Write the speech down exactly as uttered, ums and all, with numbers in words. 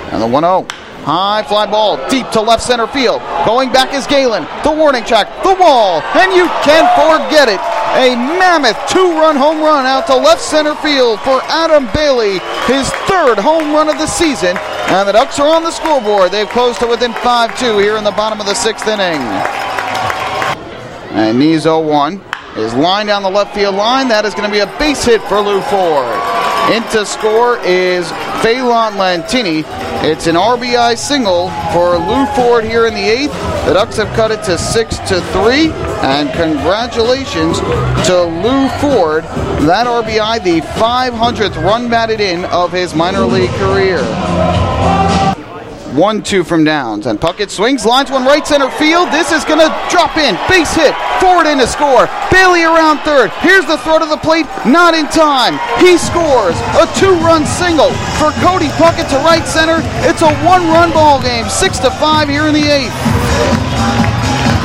And the one oh. High fly ball deep to left center field. Going back is Galen. The warning track. The wall. And you can't forget it. A mammoth two-run home run out to left center field for Adam Bailey. His third home run of the season. And the Ducks are on the scoreboard. They've closed to within five two here in the bottom of the sixth inning. And Knees oh one is lined down the left field line. That is going to be a base hit for Lou Ford. In to score is Phelan Lantini. It's an R B I single for Lou Ford here in the eighth. The Ducks have cut it to six to three, and congratulations to Lou Ford. That R B I, the five hundredth run batted in of his minor league career. one two from Downs, and Puckett swings, lines one right center field. This is going to drop in. Base hit. Ford in to score. Bailey around third. Here's the throw to the plate. Not in time. He scores a two-run single for Cody Puckett to right center. It's a one-run ball game. Six to five here in the eighth.